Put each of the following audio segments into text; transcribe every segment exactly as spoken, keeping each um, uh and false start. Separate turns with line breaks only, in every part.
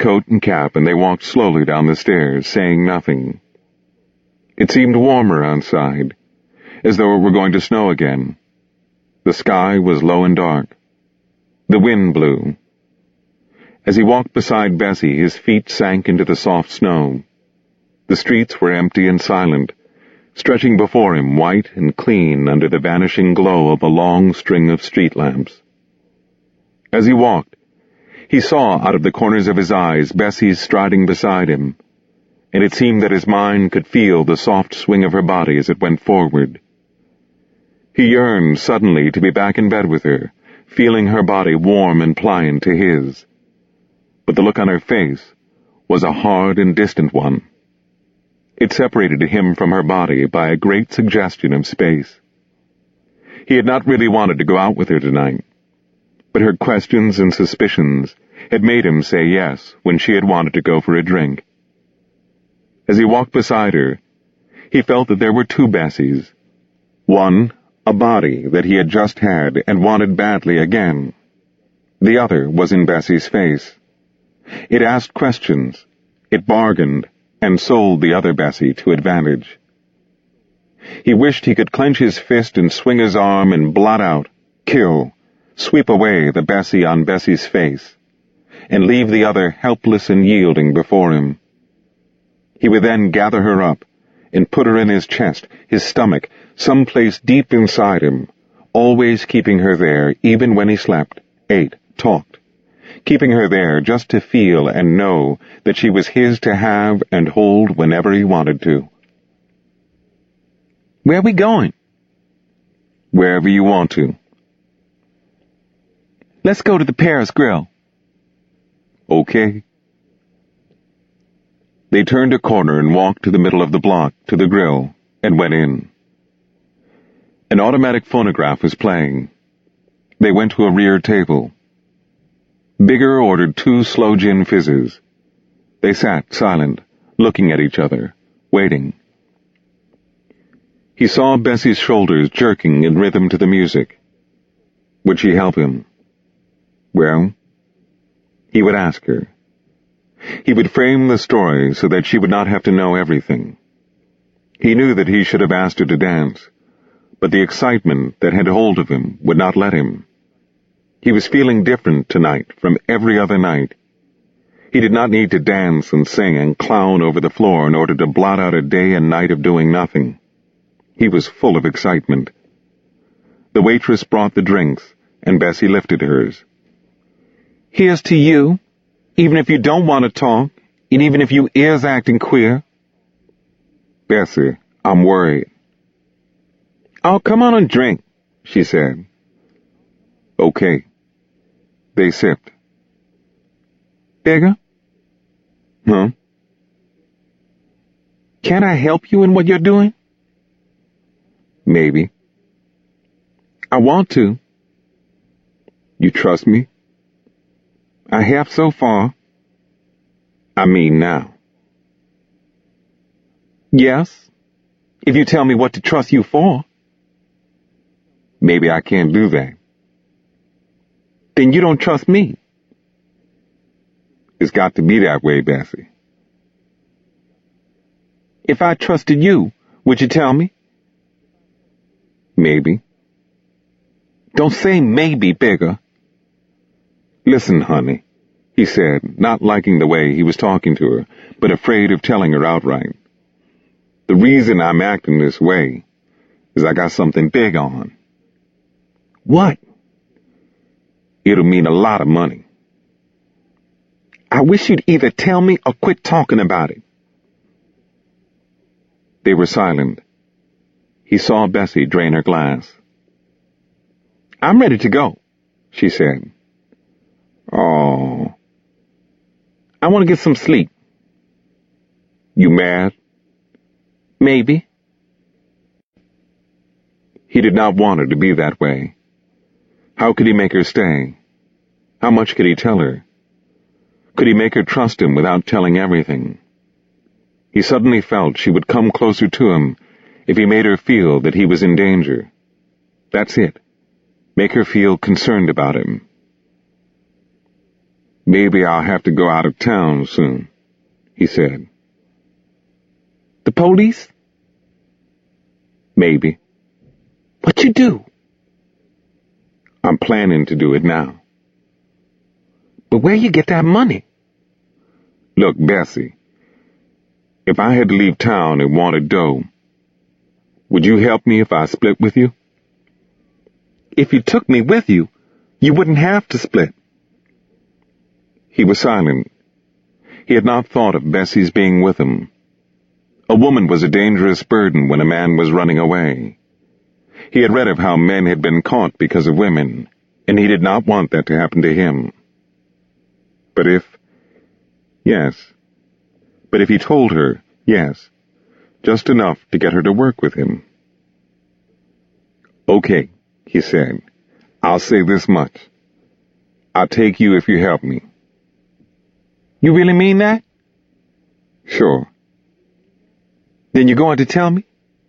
coat and cap, and they walked slowly down the stairs, saying nothing. It seemed warmer outside, as though it were going to snow again. The sky was low and dark. The wind blew. As he walked beside Bessie, his feet sank into the soft snow. The streets were empty and silent, stretching before him white and clean under the vanishing glow of a long string of street lamps. As he walked, he saw out of the corners of his eyes Bessie striding beside him, and it seemed that his mind could feel the soft swing of her body as it went forward. He yearned suddenly to be back in bed with her, feeling her body warm and pliant to his. But the look on her face was a hard and distant one. It separated him from her body by a great suggestion of space. He had not really wanted to go out with her tonight, but her questions and suspicions had made him say yes when she had wanted to go for a drink. As he walked beside her, he felt that there were two Bessies. One, a body that he had just had and wanted badly again. The other was in Bessie's face. It asked questions, it bargained, and sold the other Bessie to advantage. He wished he could clench his fist and swing his arm and blot out, kill, sweep away the Bessie on Bessie's face, and leave the other helpless and yielding before him. He would then gather her up and put her in his chest, his stomach, some place deep inside him, always keeping her there even when he slept, ate, talked, keeping her there just to feel and know that she was his to have and hold whenever he wanted to.
Where are we going?
Wherever you want to.
Let's go to the Paris Grill.
Okay. They turned a corner and walked to the middle of the block, to the grill, and went in. An automatic phonograph was playing. They went to a rear table. Bigger ordered two slow gin fizzes. They sat silent, looking at each other, waiting. He saw Bessie's shoulders jerking in rhythm to the music. Would she help him? Well, he would ask her. He would frame the story so that she would not have to know everything. He knew that he should have asked her to dance, but the excitement that had hold of him would not let him. He was feeling different tonight from every other night. He did not need to dance and sing and clown over the floor in order to blot out a day and night of doing nothing. He was full of excitement. The waitress brought the drinks, and Bessie lifted hers.
Here's to you, even if you don't want to talk, and even if you is acting queer.
Bessie, I'm worried.
Oh, come on and drink, she said.
Okay. They sipped.
Bigger?
Huh?
Can I help you in what you're doing?
Maybe.
I want to.
You trust me?
I have so far.
I mean now.
Yes, if you tell me what to trust you for.
Maybe I can't do that.
Then you don't trust me.
It's got to be that way, Bessie.
If I trusted you, would you tell me?
Maybe.
Don't say maybe, Bigger.
Listen, honey, he said, not liking the way he was talking to her, but afraid of telling her outright. The reason I'm acting this way is I got something big on.
What?
It'll mean a lot of money.
I wish you'd either tell me or quit talking about it.
They were silent. He saw Bessie drain her glass.
I'm ready to go, she said.
Oh.
I want to get some sleep.
You mad?
Maybe.
He did not want her to be that way. How could he make her stay? How much could he tell her? Could he make her trust him without telling everything? He suddenly felt she would come closer to him if he made her feel that he was in danger. That's it. Make her feel concerned about him. Maybe I'll have to go out of town soon, he said.
The police?
Maybe.
What you do?
I'm planning to do it now.
But where you get that money?
Look, Bessie, if I had to leave town and wanted dough, would you help me if I split with you?
If you took me with you, you wouldn't have to split.
He was silent. He had not thought of Bessie's being with him. A woman was a dangerous burden when a man was running away. He had read of how men had been caught because of women, and he did not want that to happen to him. But if... Yes. But if he told her, yes, just enough to get her to work with him. Okay, he said. I'll say this much. I'll take you if you help me.
You really mean that?
Sure.
Then you're going to tell me?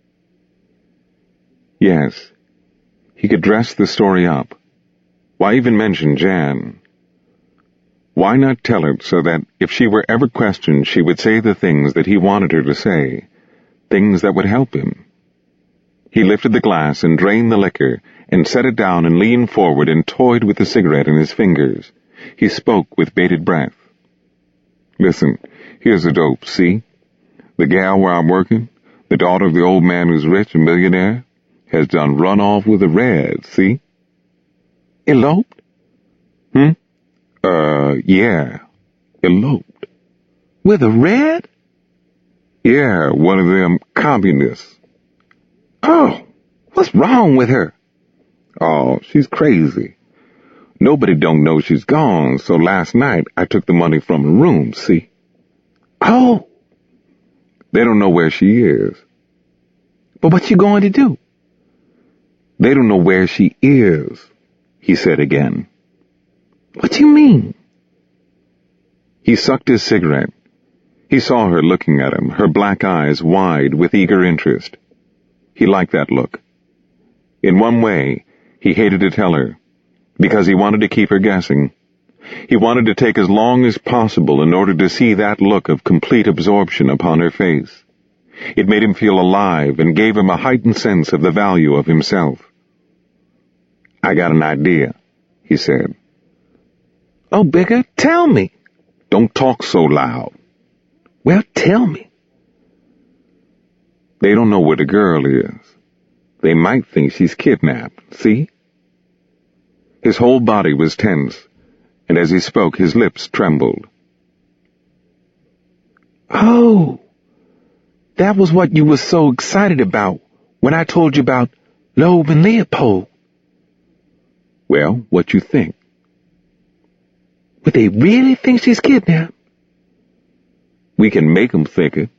Yes. He could dress the story up. Why even mention Jan? Why not tell it so that if she were ever questioned, she would say the things that he wanted her to say, things that would help him? He lifted the glass and drained the liquor and set it down and leaned forward and toyed with the cigarette in his fingers. He spoke with bated breath. Listen, here's the dope, see? The gal where I'm working, the daughter of the old man who's rich and millionaire, has done run off with a red, see?
Eloped?
Hmm? Uh, yeah. Eloped.
With a red?
Yeah, one of them communists.
Oh, what's wrong with her?
Oh, she's crazy. Nobody don't know she's gone, so last night I took the money from her room, see?
Oh.
They don't know where she is.
But what you going to do?
They don't know where she is, he said again.
What do you mean?
He sucked his cigarette. He saw her looking at him, her black eyes wide with eager interest. He liked that look. In one way, he hated to tell her, because he wanted to keep her guessing. He wanted to take as long as possible in order to see that look of complete absorption upon her face. It made him feel alive and gave him a heightened sense of the value of himself. I got an idea, he said.
Oh, Bigger, tell me.
Don't talk so loud.
Well, tell me.
They don't know where the girl is. They might think she's kidnapped, see? His whole body was tense, and as he spoke, his lips trembled.
Oh, that was what you were so excited about when I told you about Loeb and Leopold.
Well, what you think?
Would they really think she's kidnapped?
We can make 'em think it.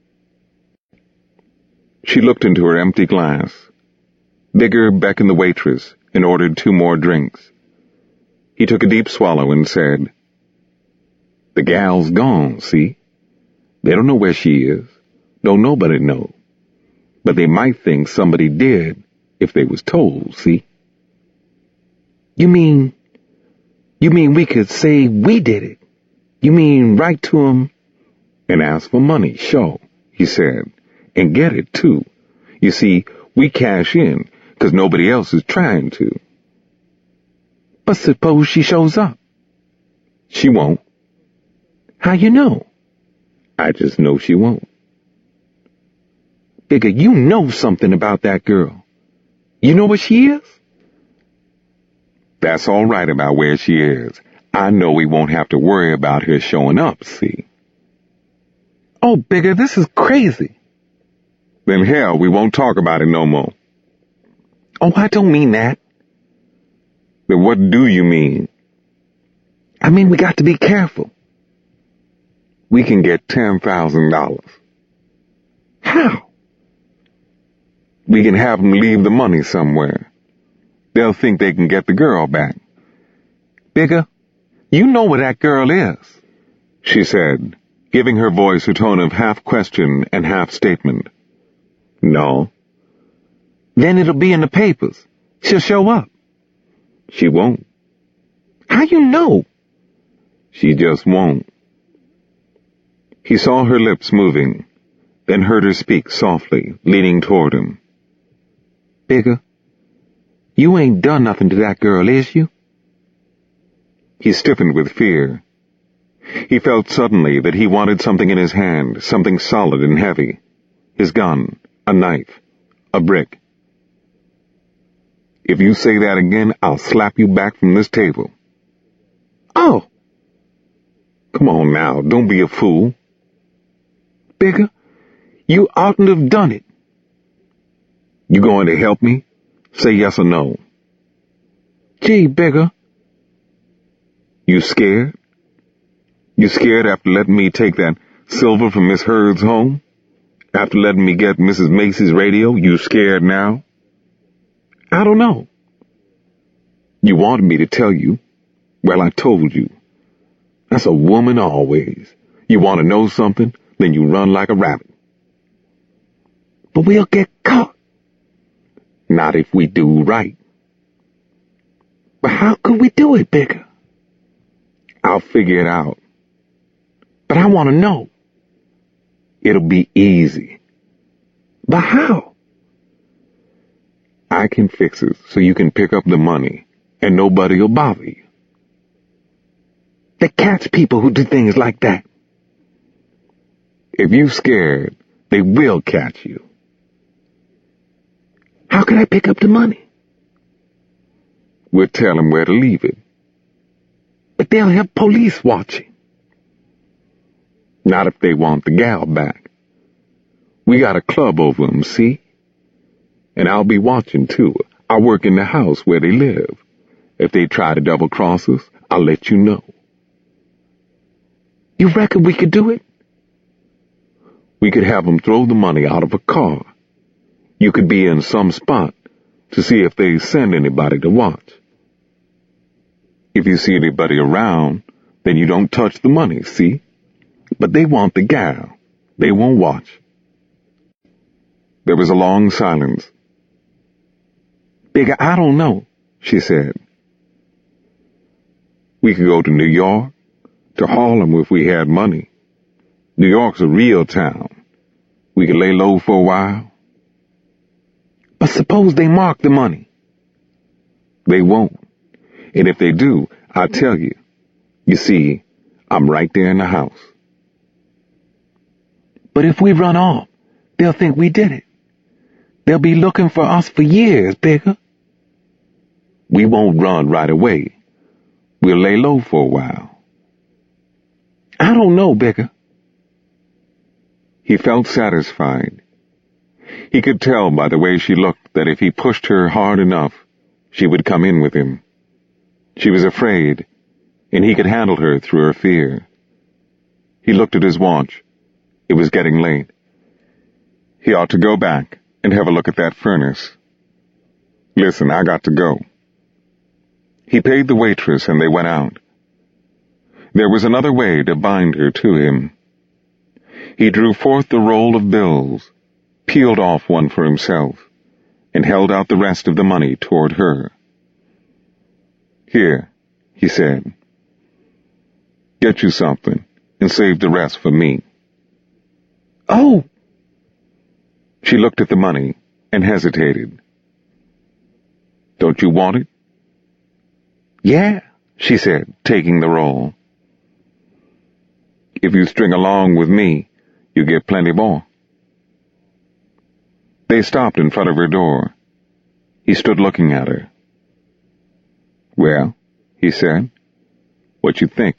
She looked into her empty glass. Bigger beckoned the waitress and ordered two more drinks. He took a deep swallow and said, The gal's gone, see? They don't know where she is. Don't nobody know. But they might think somebody did if they was told, see?
You mean, you mean we could say we did it? You mean write to 'em?
And ask for money, sure, he said. And get it, too. You see, we cash in, 'cause nobody else is trying to.
But suppose she shows up?
She won't.
How you know?
I just know she won't.
Bigger, you know something about that girl. You know where she is?
That's all right about where she is. I know we won't have to worry about her showing up, see?
Oh, Bigger, this is crazy.
Then hell, we won't talk about it no more.
Oh, I don't mean that.
Then what do you mean?
I mean we got to be careful.
We can get ten thousand dollars.
How?
We can have them leave the money somewhere. They'll think they can get the girl back.
Bigger, you know where that girl is,
she said, giving her voice a tone of half question and half statement. No.
Then it'll be in the papers. She'll show up.
She won't.
How you know?
She just won't. He saw her lips moving, then heard her speak softly, leaning toward him.
Bigger, you ain't done nothing to that girl, is you?
He stiffened with fear. He felt suddenly that he wanted something in his hand, something solid and heavy. His gun, a knife, a brick. If you say that again, I'll slap you back from this table.
Oh!
Come on now, don't be a fool.
Bigger, you oughtn't have done it.
You going to help me? Say yes or no.
Gee, Bigger.
You scared? You scared after letting me take that silver from Miss Heard's home? After letting me get Missus Macy's radio, you scared now?
I don't know.
You wanted me to tell you. Well, I told you. That's a woman always. You want to know something, then you run like a rabbit.
But we'll get caught.
Not if we do right.
But how could we do it, Bigger?
I'll figure it out.
But I want to know.
It'll be easy.
But how?
I can fix it so you can pick up the money, and nobody'll bother you.
They catch people who do things like that.
If you're scared, they will catch you.
How can I pick up the money?
We'll tell them where to leave it.
But they'll have police watching.
Not if they want the gal back. We got a club over them, see? And I'll be watching, too. I'll work in the house where they live. If they try to double-cross us, I'll let you know.
You reckon we could do it?
We could have them throw the money out of a car. You could be in some spot to see if they send anybody to watch. If you see anybody around, then you don't touch the money, see? But they want the gal. They won't watch. There was a long silence.
Bigger, I don't know, she said.
We could go to New York, to Harlem if we had money. New York's a real town. We could lay low for a while.
But suppose they mark the money.
They won't. And if they do, I'll tell you. You see, I'm right there in the house.
But if we run off, they'll think we did it. They'll be looking for us for years, Bigger.
We won't run right away. We'll lay low for a while.
I don't know, Bigger.
He felt satisfied. He could tell by the way she looked that if he pushed her hard enough, she would come in with him. She was afraid, and he could handle her through her fear. He looked at his watch. It was getting late. He ought to go back and have a look at that furnace. Listen, I got to go. He paid the waitress and they went out. There was another way to bind her to him. He drew forth the roll of bills, peeled off one for himself, and held out the rest of the money toward her. Here, he said. Get you something and save the rest for me.
Oh!
She looked at the money and hesitated. Don't you want it?
Yeah,
she said, taking the roll. If you string along with me, you get plenty more. They stopped in front of her door. He stood looking at her. Well, he said, what you think?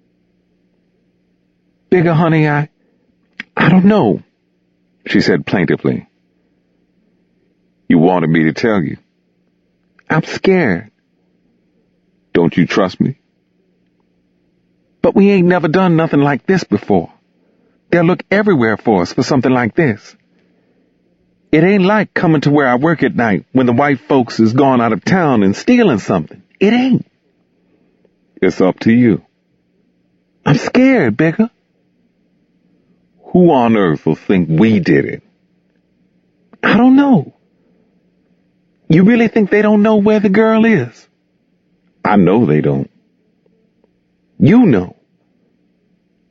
Bigger, honey, I... I don't know,
she said plaintively. You wanted me to tell you.
I'm scared.
Don't you trust me?
But we ain't never done nothing like this before. They'll look everywhere for us for something like this. It ain't like coming to where I work at night when the white folks is gone out of town and stealing something. It ain't.
It's up to you.
I'm scared, Bigger.
Who on earth will think we did it?
I don't know. You really think they don't know where the girl is?
I know they don't.
You know.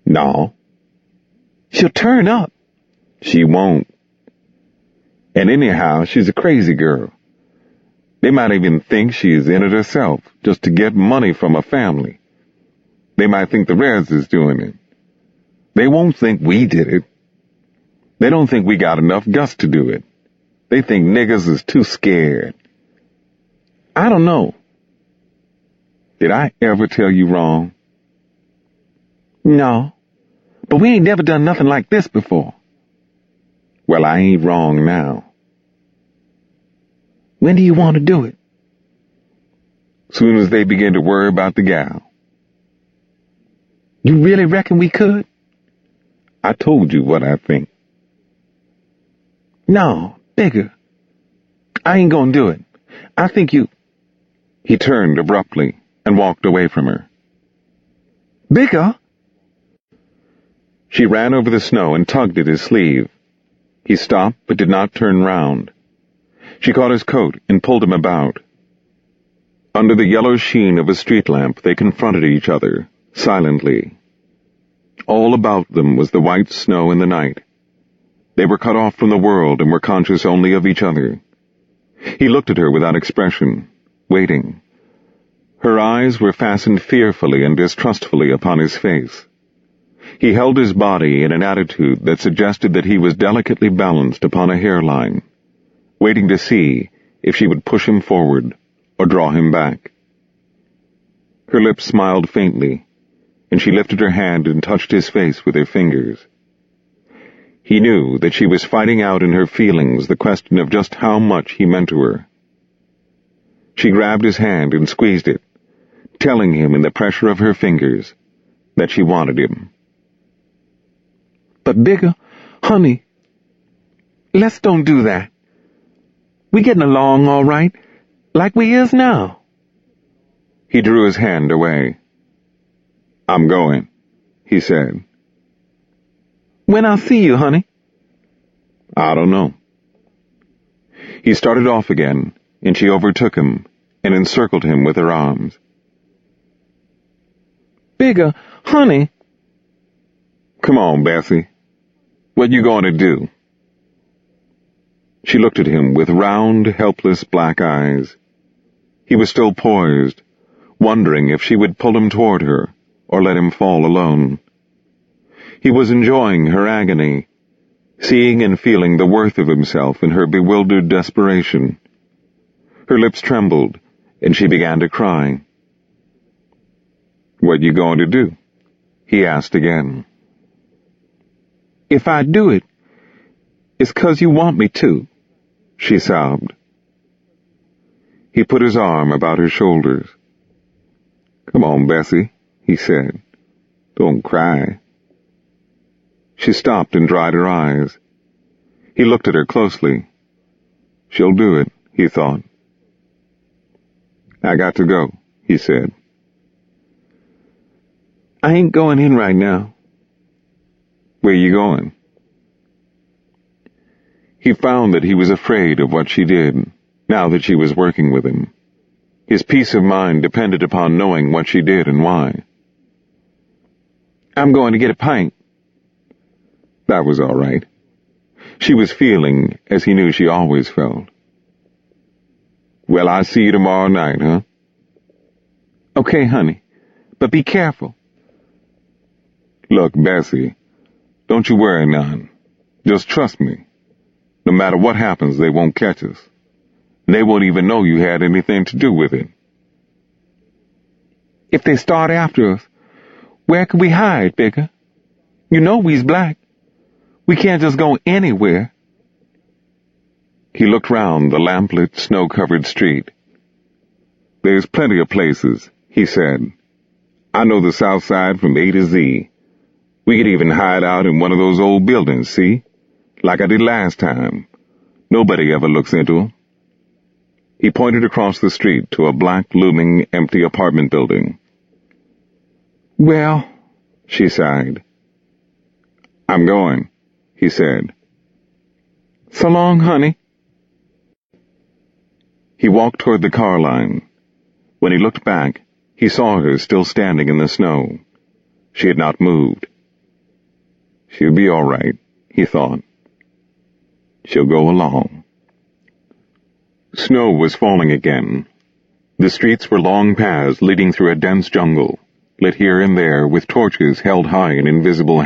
No.
She'll turn up.
She won't. And anyhow, she's a crazy girl. They might even think she's in it herself, just to get money from her family. They might think the Reds is doing it. They won't think we did it. They don't think we got enough guts to do it. They think niggas is too scared.
I don't know.
Did I ever tell you wrong?
No. But we ain't never done nothing like this before.
Well, I ain't wrong now.
When do you want to do it?
Soon as they begin to worry about the gal.
You really reckon we could?
I told you what I think.
No, Bigger. I ain't gonna do it. I think you...
He turned abruptly and walked away from her.
Bigger?
She ran over the snow and tugged at his sleeve. He stopped but did not turn round. She caught his coat and pulled him about. Under the yellow sheen of a street lamp, they confronted each other, silently. All about them was the white snow in the night. They were cut off from the world and were conscious only of each other. He looked at her without expression, waiting. Her eyes were fastened fearfully and distrustfully upon his face. He held his body in an attitude that suggested that he was delicately balanced upon a hairline, waiting to see if she would push him forward or draw him back. Her lips smiled faintly, and she lifted her hand and touched his face with her fingers. He knew that she was fighting out in her feelings the question of just how much he meant to her. She grabbed his hand and squeezed it, telling him in the pressure of her fingers that she wanted him.
But Bigger, honey, let's don't do that. We getting along all right, like we is now.
He drew his hand away. I'm going, he said.
When I'll see you, honey?
I don't know. He started off again, and she overtook him and encircled him with her arms.
Bigger, honey.
Come on, Bessie. What you going to do? She looked at him with round, helpless black eyes. He was still poised, wondering if she would pull him toward her or let him fall alone. He was enjoying her agony, seeing and feeling the worth of himself in her bewildered desperation. Her lips trembled, and she began to cry. What you going to do? He asked again.
If I do it, it's 'cause you want me to, she sobbed.
He put his arm about her shoulders. Come on, Bessie, he said. Don't cry. She stopped and dried her eyes. He looked at her closely. She'll do it, he thought. I got to go, he said.
I ain't going in right now.
Where you going? He found that he was afraid of what she did, now that she was working with him. His peace of mind depended upon knowing what she did and why.
I'm going to get a pint.
That was all right. She was feeling as he knew she always felt. Well, I'll see you tomorrow night, huh?
Okay, honey, but be careful.
Look, Bessie, don't you worry none. Just trust me. No matter what happens, they won't catch us. They won't even know you had anything to do with it.
If they start after us, where can we hide, Bigger? You know we's black. We can't just go anywhere.
He looked round the lamplit, snow-covered street. There's plenty of places, he said. I know the South Side from A to Z. We could even hide out in one of those old buildings, see? Like I did last time. Nobody ever looks into them. He pointed across the street to a black, looming, empty apartment building.
Well,
she sighed. I'm going, he said.
So long, honey.
He walked toward the car line. When he looked back, he saw her still standing in the snow. She had not moved. She'll be all right, he thought. She'll go along. Snow was falling again. The streets were long paths leading through a dense jungle, lit here and there with torches held high in invisible